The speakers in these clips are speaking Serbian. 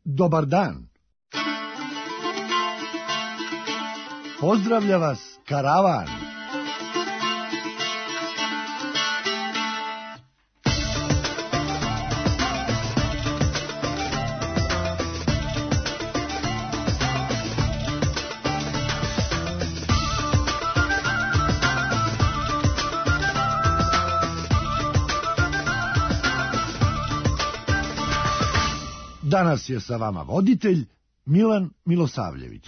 dobar dan. Pozdravlja vas karavan. Danas je sa vama voditelj Milan Milosavljević.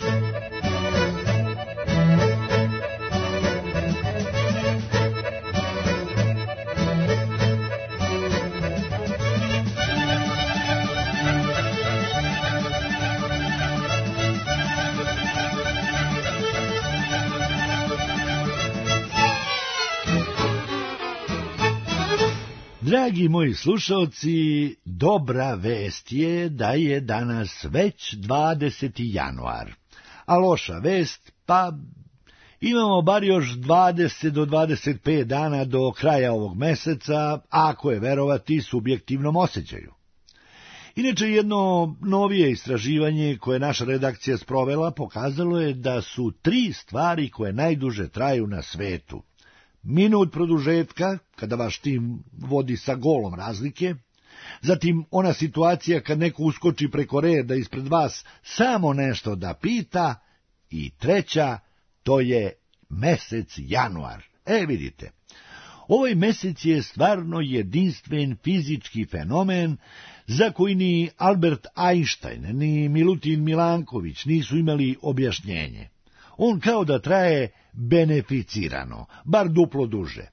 Dragi moji slušalci, dobra vest je da je danas već 20. januar, a loša vest, pa imamo bar još 20 do 25 dana do kraja ovog meseca, ako je verovati subjektivnom osjećaju. Inače, jedno novije istraživanje koje naša redakcija sprovela pokazalo je da su 3 stvari koje najduže traju na svetu. Minut produžetka, kada vaš tim vodi sa golom razlike, zatim ona situacija kad neko uskoči preko reda ispred vas samo nešto da pita, i treća, to je mesec januar. Vidite, ovaj mesec je stvarno jedinstven fizički fenomen za koji ni Albert Einstein, ni Milutin Milanković nisu imali objašnjenje. On kao da traje beneficirano, bar duplo duže.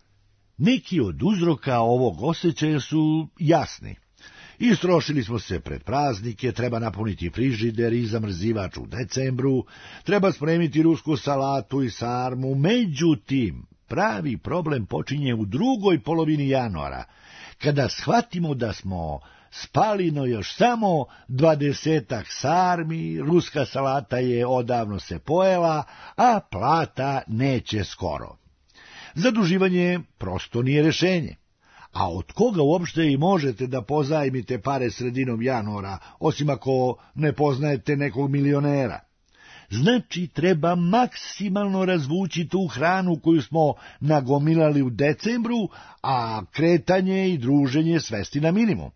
Neki od uzroka ovog osjećaja su jasni. Istrošili smo se pred praznike, treba napuniti frižider i zamrzivač u decembru, treba spremiti rusku salatu i sarmu. Međutim, pravi problem počinje u drugoj polovini januara, kada shvatimo da smo spali no još samo 20 sarmi, ruska salata je odavno se pojela, a plata neće skoro. Zaduživanje prosto nije rješenje. A od koga uopšte i možete da pozajmite pare sredinom januara, osim ako ne poznajete nekog milionera? Znači, treba maksimalno razvući tu hranu koju smo nagomilali u decembru, a kretanje i druženje svesti na minimum.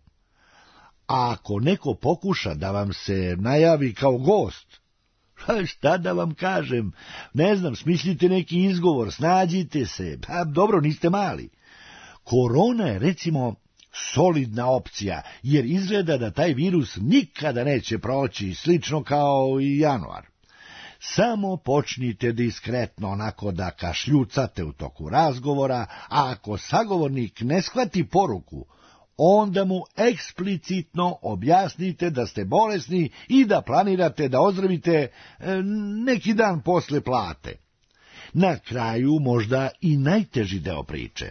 A ako neko pokuša da vam se najavi kao gost, šta da vam kažem, ne znam, smislite neki izgovor, snađite se, dobro, niste mali. Korona je, recimo, solidna opcija, jer izgleda da taj virus nikada neće proći, slično kao i januar. Samo počnite diskretno, onako da kašljucate u toku razgovora, a ako sagovornik ne shvati poruku, onda mu eksplicitno objasnite da ste bolesni i da planirate da ozdravite neki dan posle plate. Na kraju možda i najteži deo priče.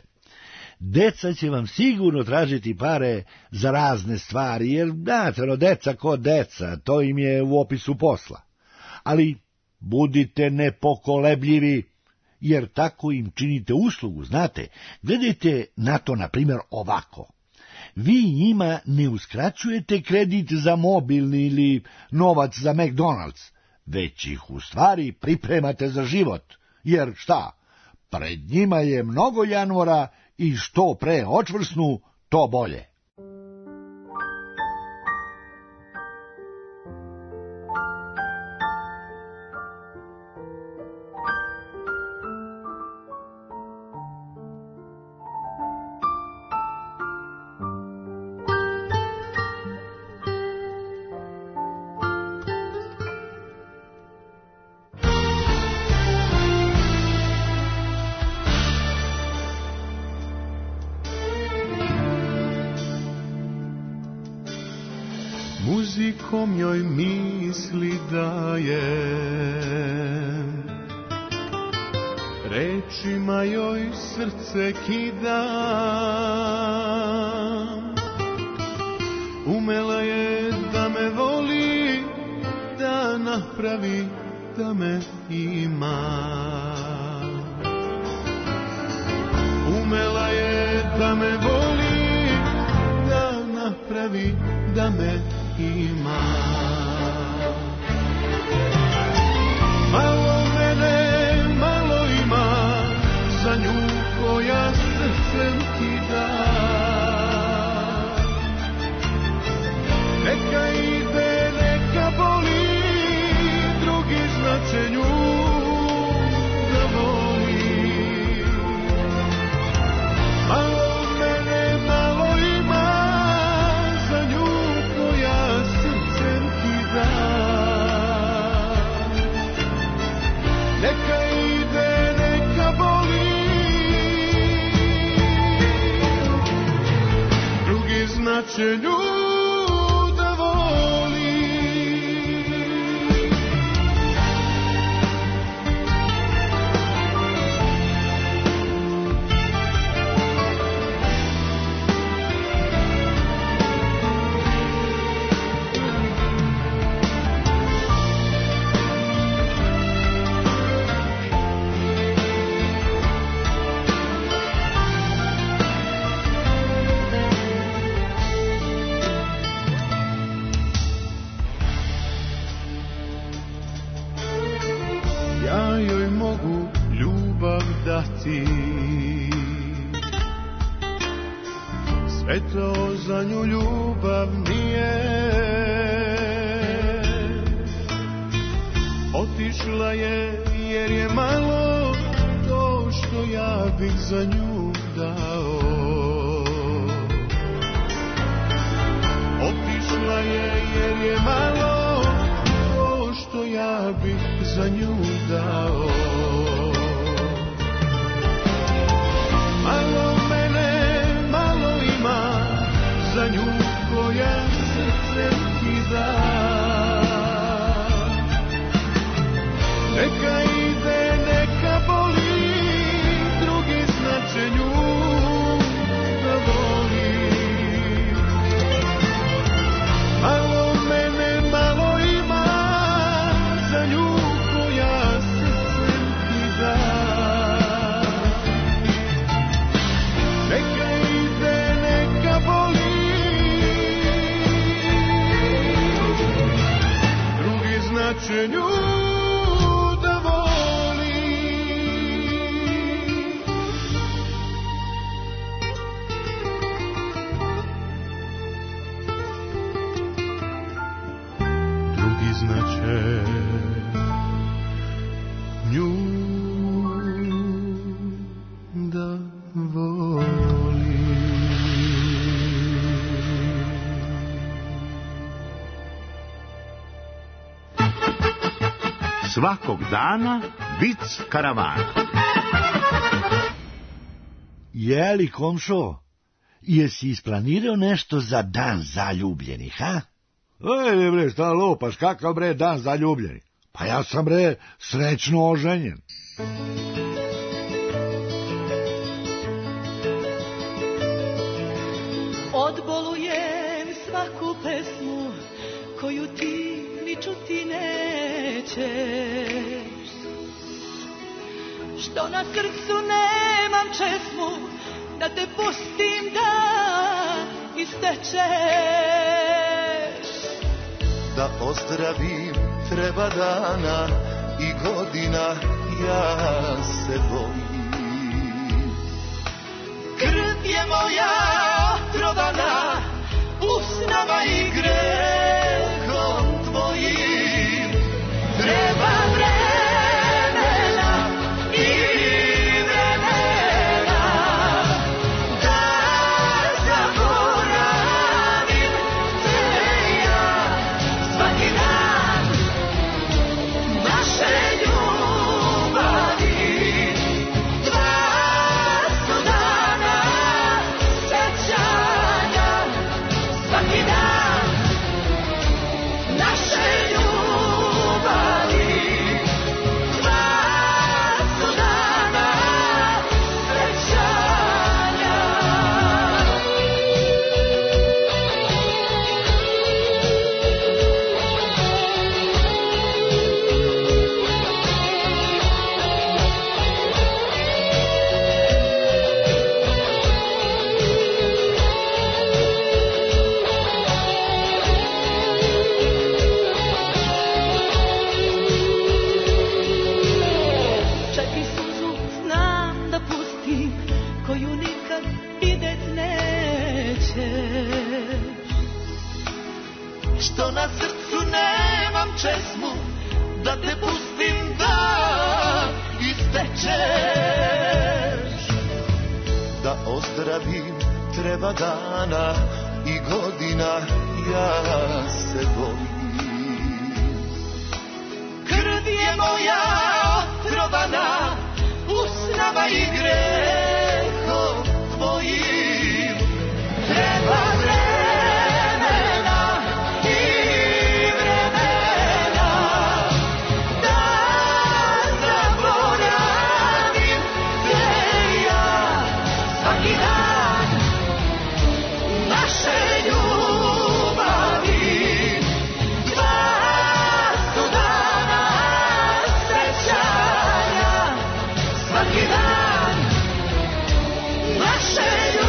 Deca će vam sigurno tražiti pare za razne stvari, jer deca ko deca, to im je u opisu posla. Ali budite nepokolebljivi, jer tako im činite uslugu, znate. Gledajte na to, na primjer, ovako. Vi njima ne uskraćujete kredit za mobilni ili novac za McDonald's, već ih u stvari pripremate za život, jer šta? Pred njima je mnogo januara i što pre očvrsnu, to bolje. Muzikom joj misli daje, rečima joj srce kida. Umela je da me voli, da napravi da me ima. Umela je da me napravi da me ima. Neka ide, neka boli, drugi znače nju da voli. Malo mene, malo ima za nju koja srcem kida. Neka ide, neka boli, drugi znače nju da voli. Ja joj mogu ljubav dati, sve to za nju ljubav nije. Otišla je jer je malo to što ja bih za nju dao. Otišla je jer je malo to što ja bih za nju dao. Malo mene, malo ima za nju koja srce kida. Neka ide, neka boli, drugi znače nju da voli. Malo mene, malo ima za nju koja srcem kida. Neka ide, neka boli, drugi znače nju da voli. Drugi znače nju da voli. Svakog dana vic karavana. Jeli, komšo, jesi isplanirao nešto za dan zaljubljenih, ha? Ej, bre, šta lupaš, kakav bre dan zaljubljenih? Pa ja sam, bre, srećno oženjen. Odbolujem svaku pesmu koju ti ni čuti nećeš. Što na srcu nemam česmu da te pustim da istečeš. Da ozdravim treba dana i godina, ja se bojim. Krv je moja otrovana usnama i grehom tvojim. Treba vremena i vremena da zaboravim te ja. Svaki dan naše ljubavi, dva su dana sećanja. Svaki dan što na srcu nemam česmu, da te pustim da istečeš. Da ozdravim treba dana i godina, ja se bojim. Krv je moja otrovana usnama i grehom tvojim. Treba vremena i vremena da zaboravim te ja svaki dan naše ljubavi. Dva su dana sećanja svaki dan naše ljubavi.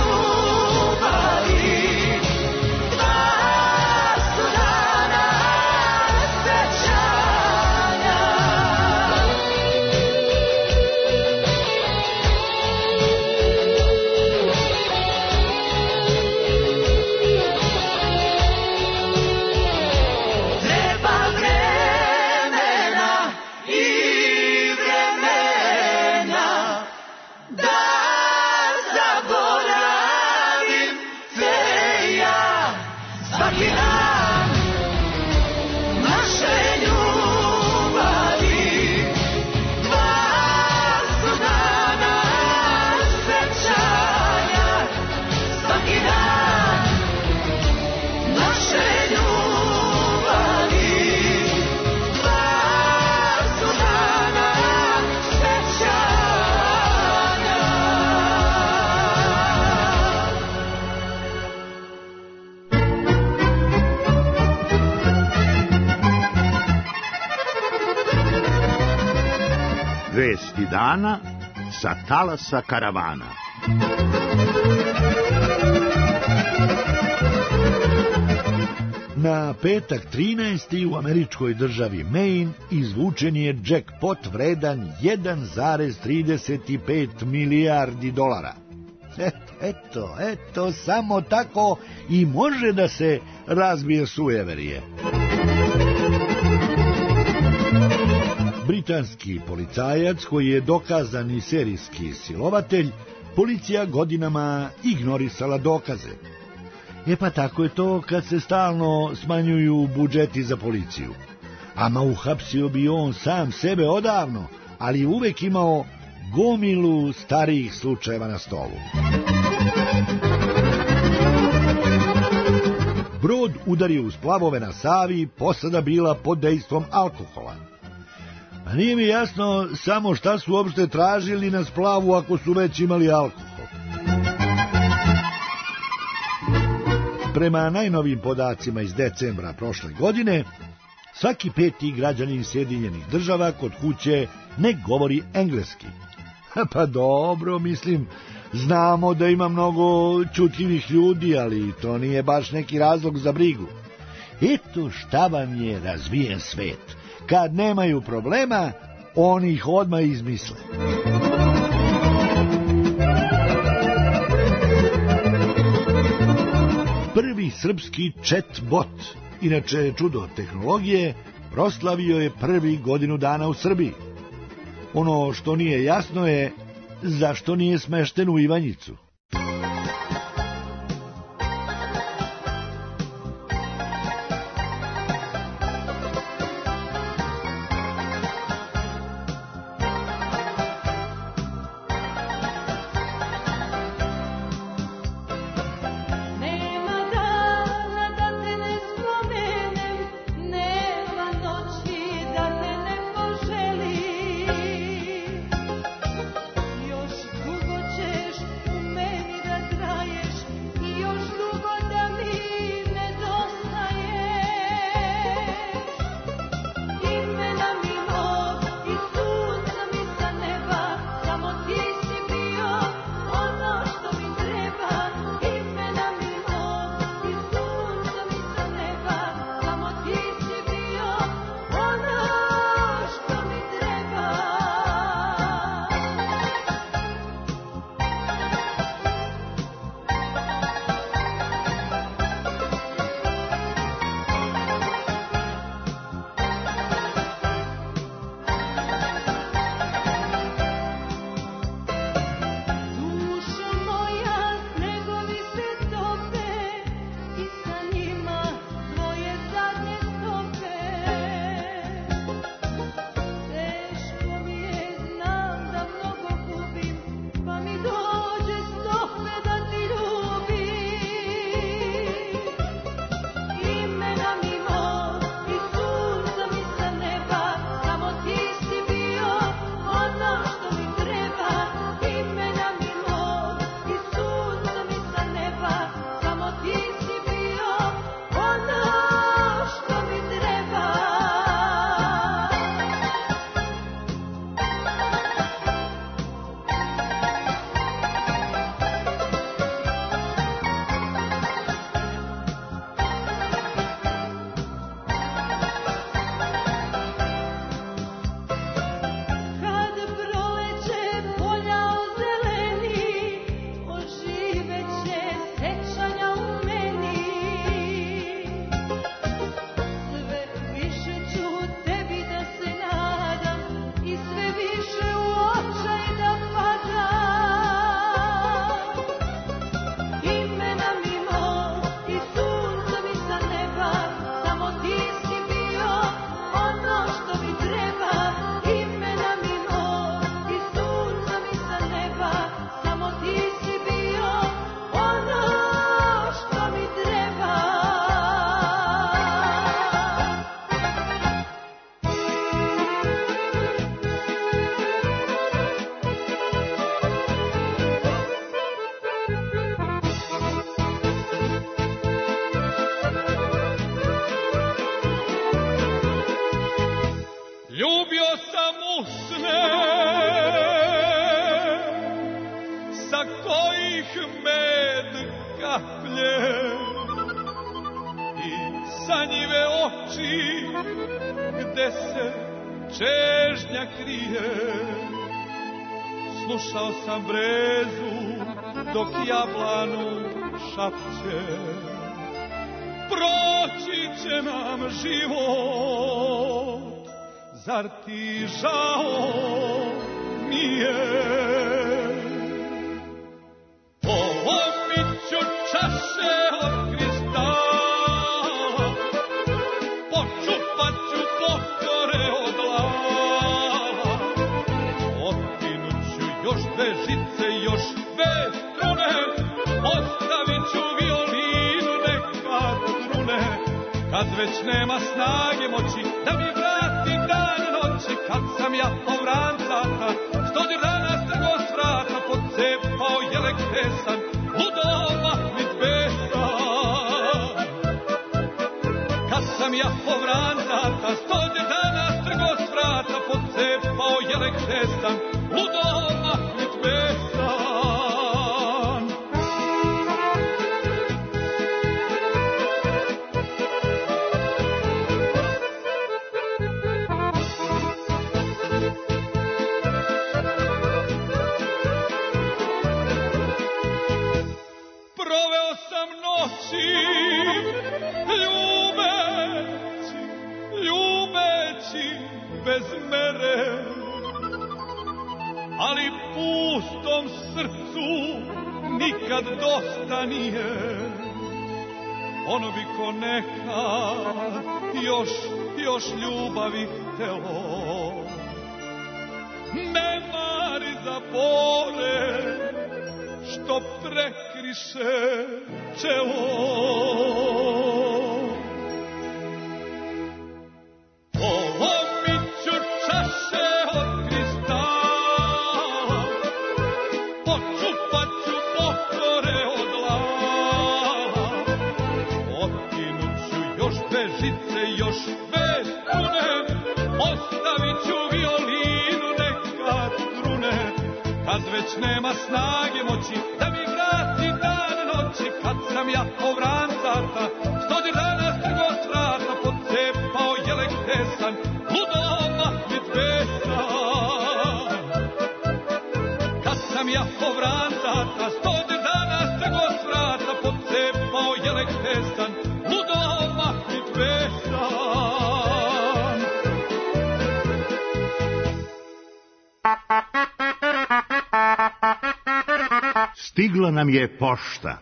Vesti dana sa talasa karavana. Na petak 13. u američkoj državi Maine izvučen je jackpot vredan 1,35 milijardi dolara. Eto, samo tako i može da se razbije sujeverje. Britanski policajac koji je dokazani serijski silovatelj, policija godinama ignorisala dokaze. Pa tako je to kad se stalno smanjuju budžeti za policiju. Ama uhapsio bi on sam sebe odavno, ali uvek imao gomilu starijih slučajeva na stolu. Brod udario uz plavove na Savi, posada bila pod dejstvom alkohola. A nije mi jasno samo šta su uopšte tražili na splavu ako su već imali alkohol. Prema najnovijim podacima iz decembra prošle godine, svaki peti građanin Sjedinjenih Država kod kuće ne govori engleski. Pa dobro, mislim, znamo da ima mnogo čutljivih ljudi, ali to nije baš neki razlog za brigu. Eto šta vam je razvijen svet. Kad nemaju problema, oni ih odmah izmisle. Prvi srpski chatbot, inače čudo tehnologije, proslavio je prvi godinu dana u Srbiji. Ono što nije jasno je zašto nije smešten u Ivanjicu. Još dugo ćeš noći gde se čežnja krije, slušao sam brezu dok jablanu šapće. Proći će nam život, zar ti žao nije? Polomit ću čaše od kristala, počupat ću pokore od lava, otkinut ću još dve žice, još dve strune, ostavit ću violinu neka trune, kad već nema snage moći da mi vrati dan noći, kad sam ja povrancata, 100 dana strgo s vrata, pocepao jelek tesan, ludo mahmit besan. Kad sam ja povrancata, 100 dana strgo s vrata, pocepao jelek tesan, ludo mahmit besan. Proveo sam noći ljubeći, ljubeći bez mere, ali pustom srcu nikad dosta nije. Ono bi ko nekad još ljubavi htelo, ne mari za bore što prekriše čelo. Polomit ću čaše od kristala, počupat ću pokore od lava, otkinut ću još dve žice, još dve strune, ostavit ću violinu neka trune, kad već nema snage moći da mi vrati dan noći, kad sam ja povrancata, 100 dana strgo s vrata, pocepao jelek tesan, ludo mahmit besan. Kad sam ja povrancata, 100 dana strgo s vrata, pocepao jelek tesan, ludo mahmit besan. Stigla nam je pošta.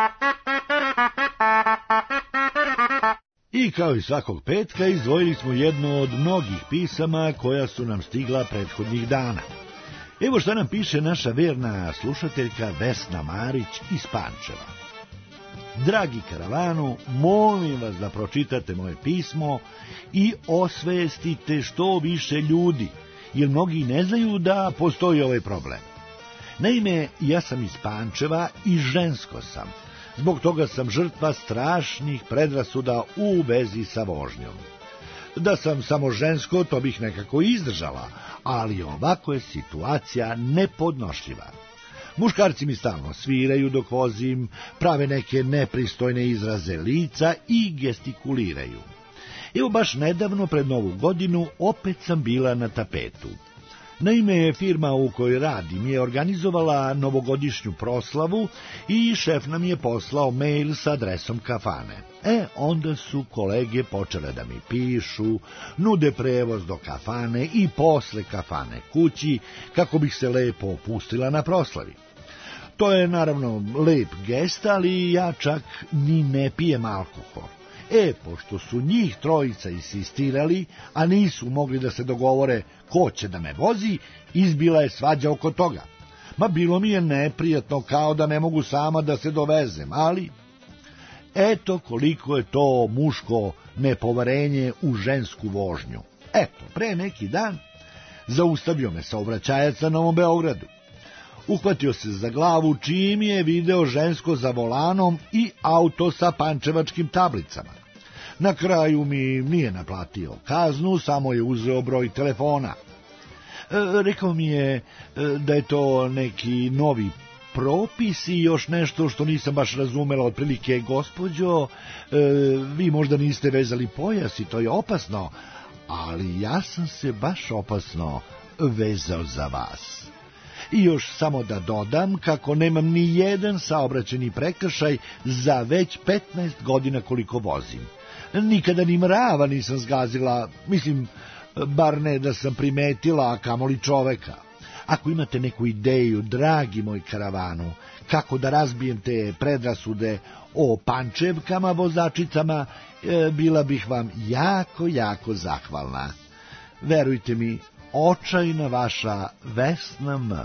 I kao i svakog petka izdvojili smo jedno od mnogih pisama koja su nam stigla prethodnih dana. Evo šta nam piše naša verna slušateljka Vesna Marić iz Pančeva. Dragi karavanu, molim vas da pročitate moje pismo i osvestite što više ljudi, jer mnogi ne znaju da postoji ovaj problem. Naime, ja sam iz Pančeva i žensko sam. Zbog toga sam žrtva strašnih predrasuda u vezi sa vožnjom. Da sam samo žensko, to bih nekako izdržala, ali ovako je situacija nepodnošljiva. Muškarci mi stalno sviraju dok vozim, prave neke nepristojne izraze lica i gestikuliraju. Evo baš nedavno, pred Novu godinu, opet sam bila na tapetu. Naime, firma u kojoj radim je organizovala novogodišnju proslavu i šef nam je poslao mail sa adresom kafane. Onda su kolege počele da mi pišu, nude prevoz do kafane i posle kafane kući, kako bih se lepo opustila na proslavi. To je naravno lep gest, ali ja čak ni ne pijem alkohol. Pošto su njih trojica insistirali, a nisu mogli da se dogovore ko će da me vozi, izbila je svađa oko toga. Bilo mi je neprijatno, kao da ne mogu sama da se dovezem, ali eto koliko je to muško nepoverenje u žensku vožnju. Pre neki dan zaustavio me saobraćajac na Novom Beogradu. Uhvatio se za glavu čim je video žensko za volanom i auto sa pančevačkim tablicama. Na kraju mi nije naplatio kaznu, samo je uzeo broj telefona. Rekao mi je da je to neki novi propisi i još nešto što nisam baš razumela, otprilike, gospođo, vi možda niste vezali pojas i to je opasno, ali ja sam se baš opasno vezao za vas. I još samo da dodam kako nemam ni jedan saobraćajni prekršaj za već 15 godina koliko vozim. Nikada ni mrava nisam zgazila, mislim, bar ne da sam primetila, a kamoli čoveka. Ako imate neku ideju, dragi moj karavanu, kako da razbijem te predrasude o pančevkama vozačicama, bila bih vam jako, jako zahvalna. Verujte mi, očajna vaša Vesna M.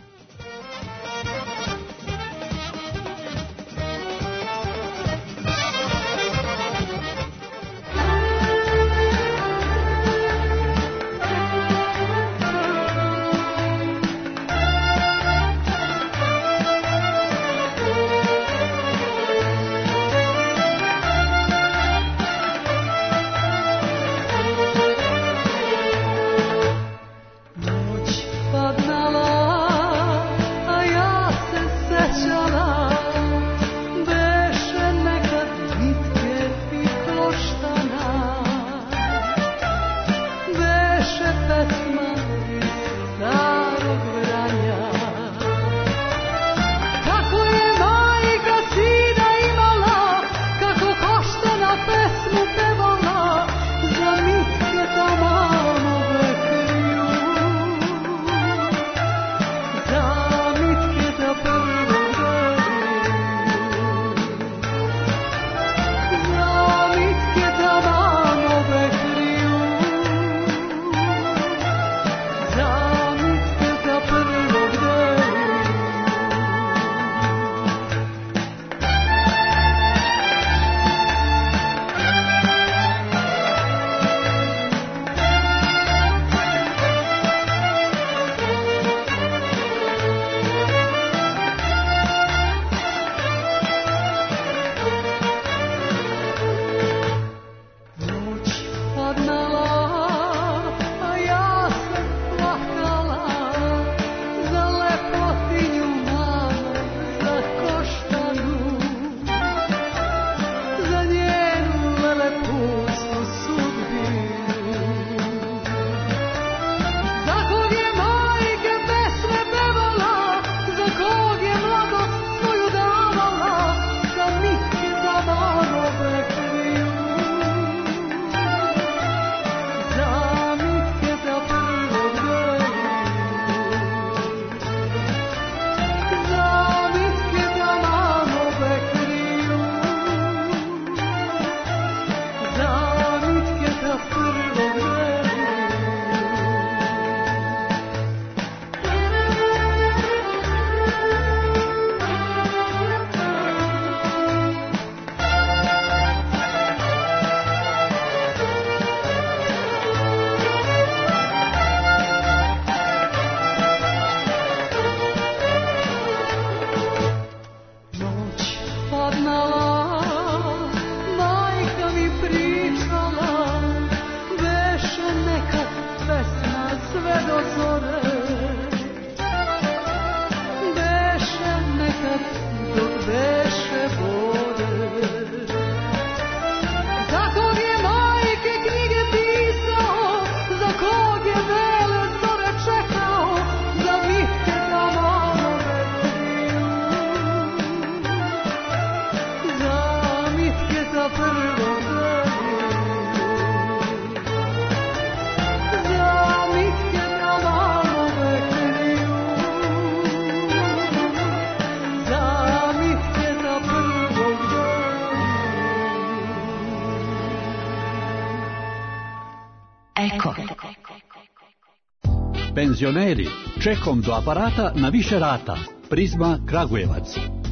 Penzioneri, čekom do aparata na više rata. Prizma Kragujevac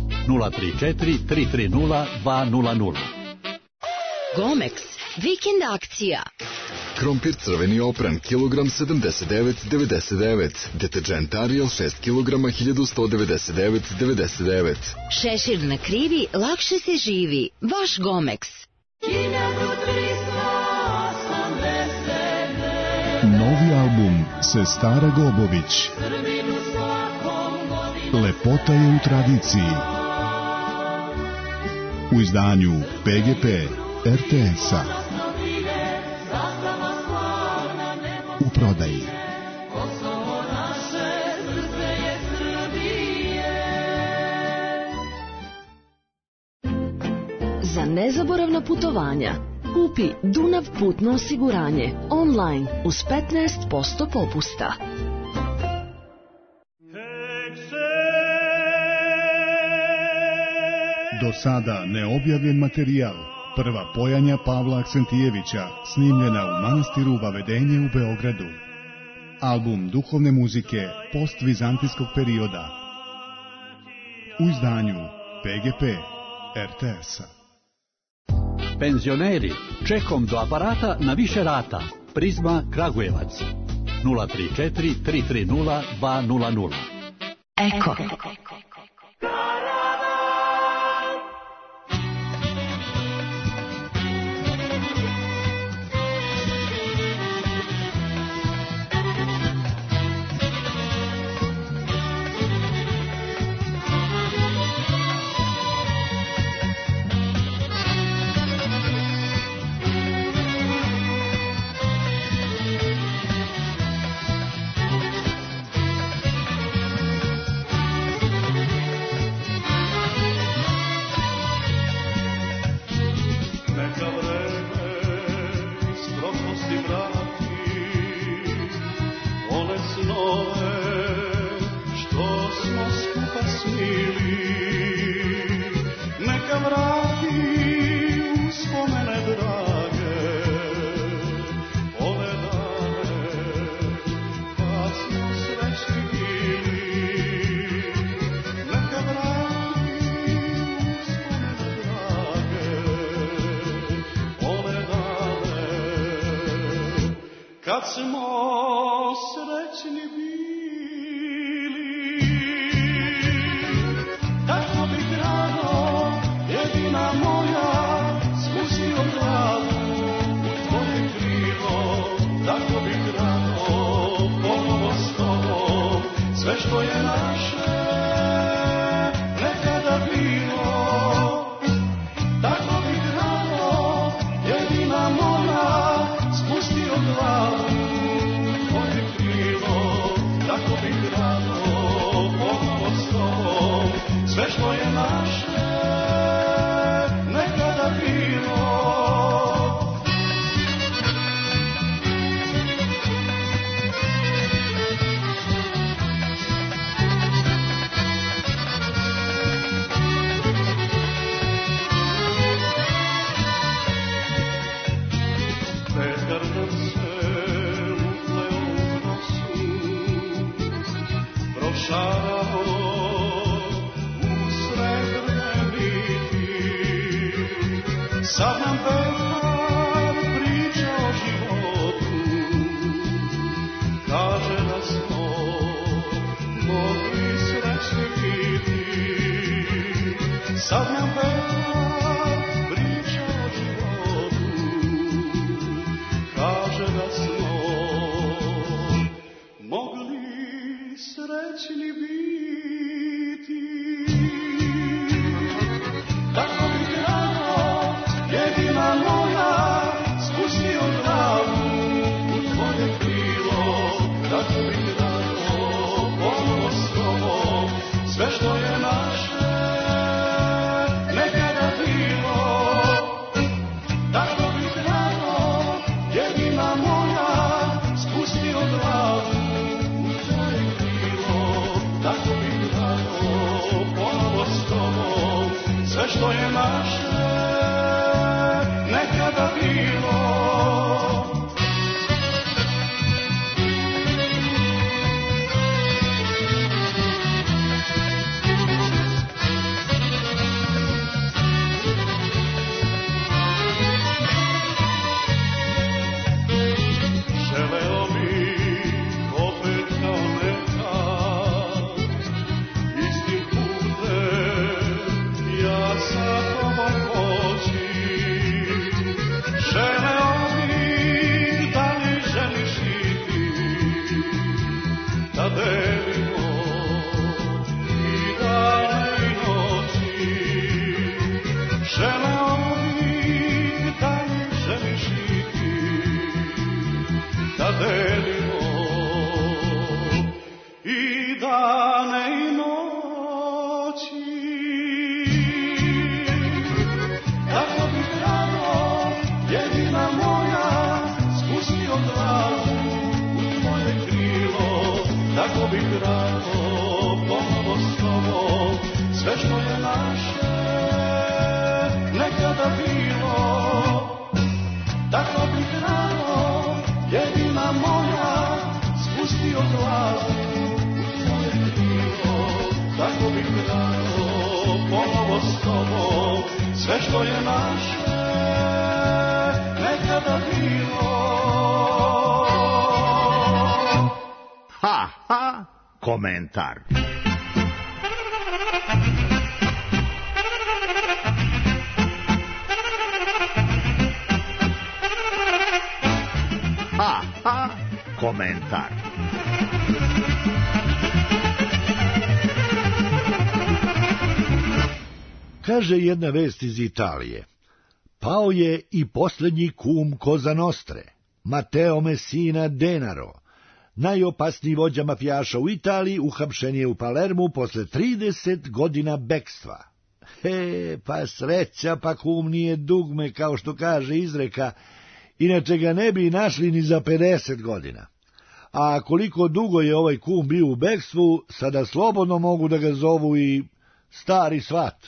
034 330 200. Gomex, vikend akcija. Krompir crveni opran, kilogram 79,99. Deterđent Ariel 6 kilograma 1199,99. Šešir na krivi, lakše se živi. Vaš Gomex. 1380. Novi album Sestara Gobović. Lepo Lepota je u tradiciji. U izdanju PGP RTS-a. U prodaji. Za nezaboravna putovanja kupi Dunav putno osiguranje online uz 15% popusta. Do sada neobjavljen materijal. Prva pojanja Pavla Aksentijevića, snimljena u manastiru Vavedenje u Beogradu. Album duhovne muzike postvizantijskog perioda. U izdanju PGP RTS-a. Penzioneri, čekom do aparata na više rata. Prizma Kragujevac. 034 330 200. Eko. Kad smo srećni bili, tako bi rado, jedina moja, spustio glavu u tvoje krilo, tako bi rado, ponovo s tobom, sve što je naše, nekada bilo, tako bi rado, jedina moja, spustio glavu. Sve što je naše, nekada bilo. Vetar nam se upleo u nosu, prošarao sad nam vetar priča o životu, kaže da smo mogli srećni biti. Sad nam vetar priča o životu, kaže da nekada bilo, tako bih rano, jedina moja, spustio glavu u tvoje krilo, tako bih rano, ponovo s tobom, sve što je naše nekada bilo. Ha, ha, komentar. Ha, ha, komentar. Kaže jedna vest iz Italije. Pao je i posljednji kum Cosa Nostre, Matteo Messina Denaro. Najopasniji vođa mafijaša u Italiji uhapšen je u Palermu posle 30 godina bekstva. Pa sreća, pa kum nije dugme, kao što kaže izreka, inače ga ne bi našli ni za 50 godina. A koliko dugo je ovaj kum bio u bekstvu, sada slobodno mogu da ga zovu i stari svat.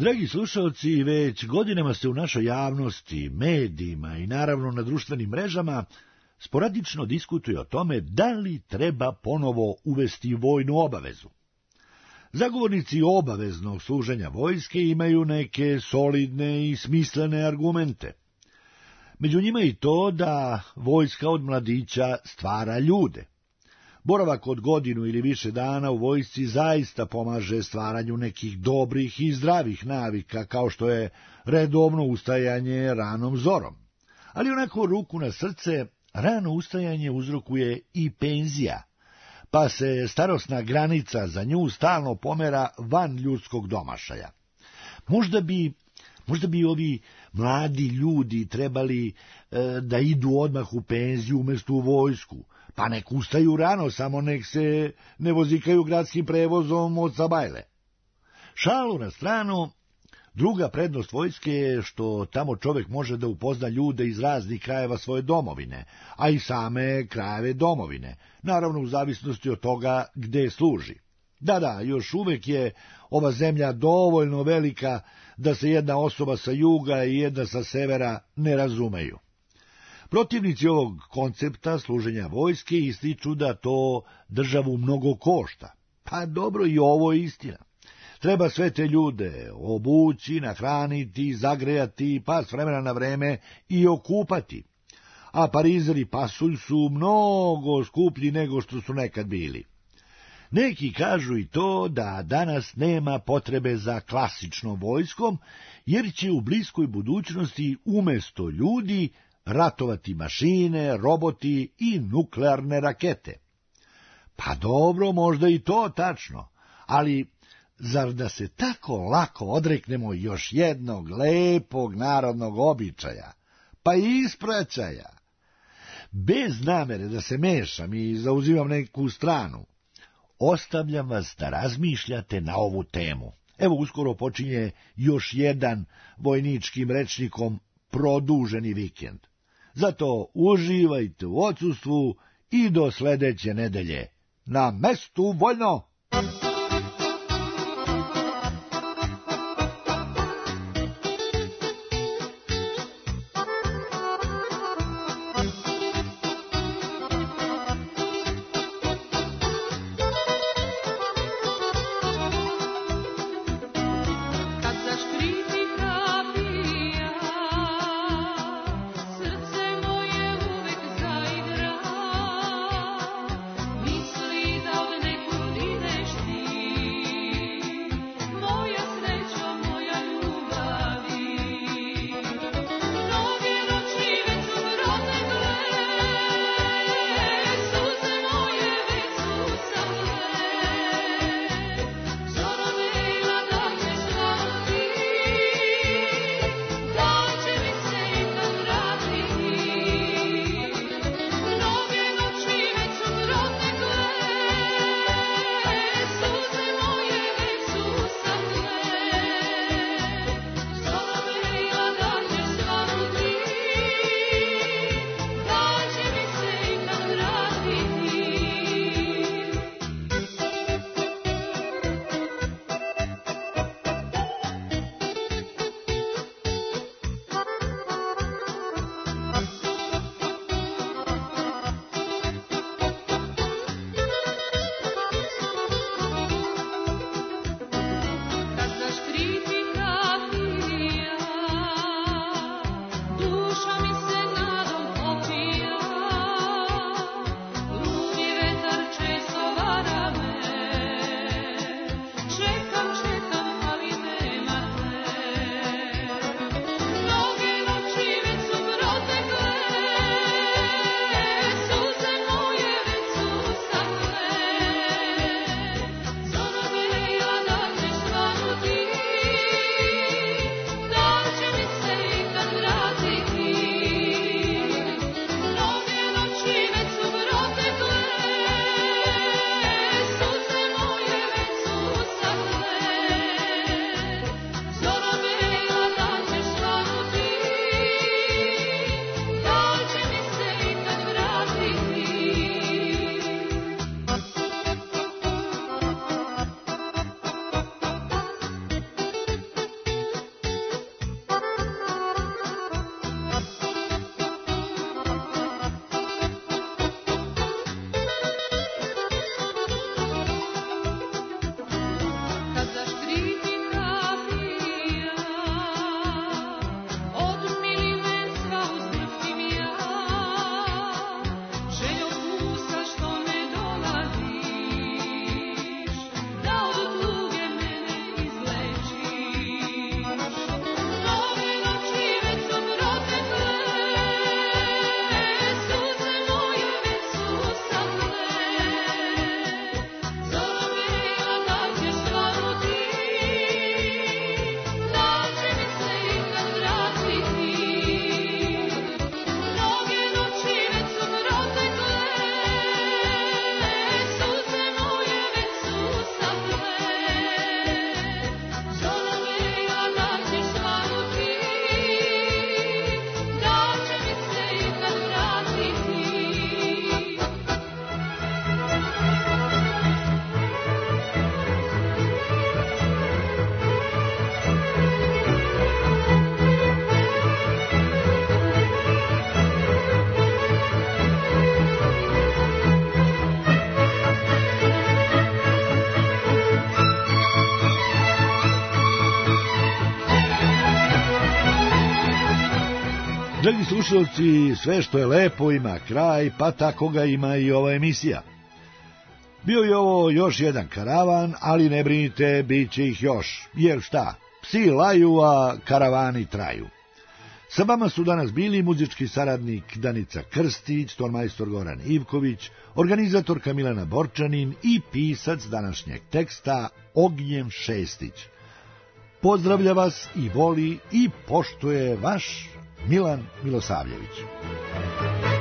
Dragi slušalci, već godinama se u našoj javnosti, medijima i naravno na društvenim mrežama sporadično diskutuje o tome da li treba ponovo uvesti vojnu obavezu. Zagovornici obaveznog služenja vojske imaju neke solidne i smislene argumente. Među njima i to da vojska od mladića stvara ljude. Boravak od godinu ili više dana u vojsci zaista pomaže stvaranju nekih dobrih i zdravih navika, kao što je redovno ustajanje ranom zorom. Ali onako ruku na srce, rano ustajanje uzrokuje i penzija, pa se starosna granica za nju stalno pomera van ljudskog domašaja. Možda bi ovi mladi ljudi trebali da idu odmah u penziju umjesto u vojsku, pa nek ustaju rano, samo nek se ne vozikaju gradskim prevozom od Sabajle. Šalu na stranu, druga prednost vojske je što tamo čovjek može da upozna ljude iz raznih krajeva svoje domovine, a i same krajeve domovine, naravno u zavisnosti od toga gde služi. Da, još uvek je ova zemlja dovoljno velika da se jedna osoba sa juga i jedna sa severa ne razumeju. Protivnici ovog koncepta služenja vojske ističu da to državu mnogo košta. Pa dobro, i ovo je istina. Treba sve te ljude obući, nahraniti, zagrejati, pa s vremena na vreme i okupati. A parizer i pasulj su mnogo skuplji nego što su nekad bili. Neki kažu i to da danas nema potrebe za klasičnom vojskom, jer će u bliskoj budućnosti umjesto ljudi ratovati mašine, roboti i nuklearne rakete. Pa dobro, možda i to tačno, ali zar da se tako lako odreknemo još jednog lepog narodnog običaja, pa i ispraćaja? Bez namere da se mešam i zauzimam neku stranu, ostavljam vas da razmišljate na ovu temu. Evo, uskoro počinje još jedan vojničkim rečnikom produženi vikend. Zato uživajte u odsustvu i do sledeće nedelje. Na mestu voljno! Misli da od nekud ide Dragi slušalci, sve što je lepo ima kraj, pa tako ga ima i ova emisija. Bio je ovo još jedan karavan, ali ne brinite, bit će ih još, jer šta, psi laju, a karavani traju. Sa vama su danas bili muzički saradnik Danica Krstić, tonmajstor Goran Ivković, organizatorka Milena Borčanin i pisac današnjeg teksta Ognjen Šestić. Pozdravlja vas i voli i poštuje vaš Milan Milosavljević.